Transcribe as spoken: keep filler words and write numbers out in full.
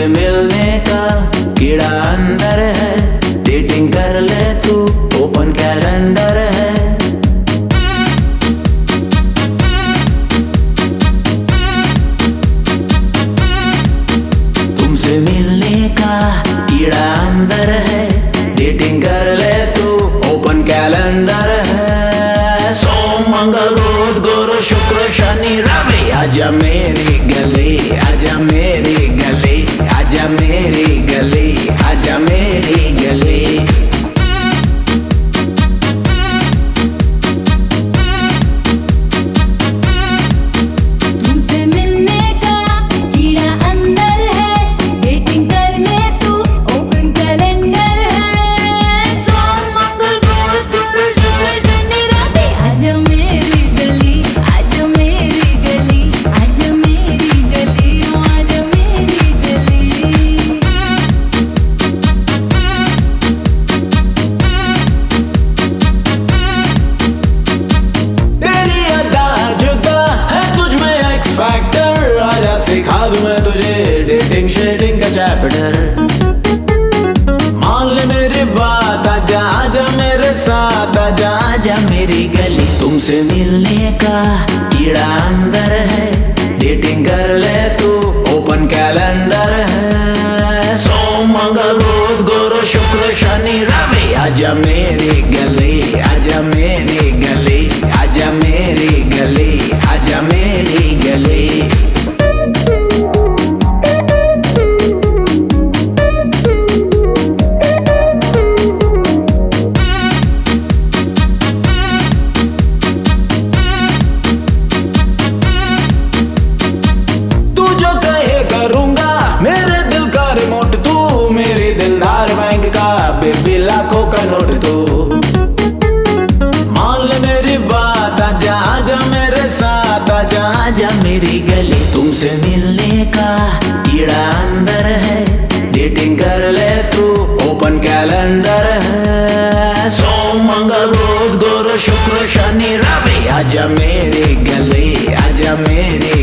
तुमसे मिलने का कीड़ा अंदर है, डेटिंग कर ले तू, ओपन कैलेंडर है। तुमसे मिलने का कीड़ा अंदर है, डेटिंग कर ले तू, ओपन कैलेंडर है। सोम मंगल बुध गुरु शुक्र शनि रवि, आजा मेरी गली, आजा मेरी गली, आजा मेरी गली, आजा मेरी गली। तुमसे मिलने का कीड़ा अंदर है, डेटिंग कर ले तू, ओपन कैलेंडर है। सोम मंगल बुध गुरु शुक्र शनि रवि, आजा मेरी गली, आजा मेरी गली, आजा मेरी गली, आजा मेरी गली। तेरी अदा जुदा है तुझ में एक्स फैक्टर, आजा सिखा दूं मैं तुझे डेटिंग शेडिंग का चैप्टर। मान ले मेरी बात, आजा आजा मेरे साथ, आजा आजा मेरी गली। तुमसे मिलने का कीड़ा अंदर है, डेटिंग कर ले तू, ओपन कैलेंडर है। सोम मंगल बुध गुरु शुक्र शनि रवि, आजा मेरी गली, आजा मेरी गली, आजा मेरी गली, आजा मेरी गली। तू जो कहे करूंगा, मेरे दिल का रिमोट तू, मेरी दिलदार बैंक का बेबी लाखों का नोट तू। मान ले मेरी बात, आजा आजा मेरे साथ, आजा आजा मेरी गली। तुमसे मिलने का कीड़ा अंदर है, डेटिंग कर ले तू, ओपन कैलेंडर है। सोम मंगल बुध गुरु शुक्र शनि रवि, आजा मेरी गली, आजा मेरी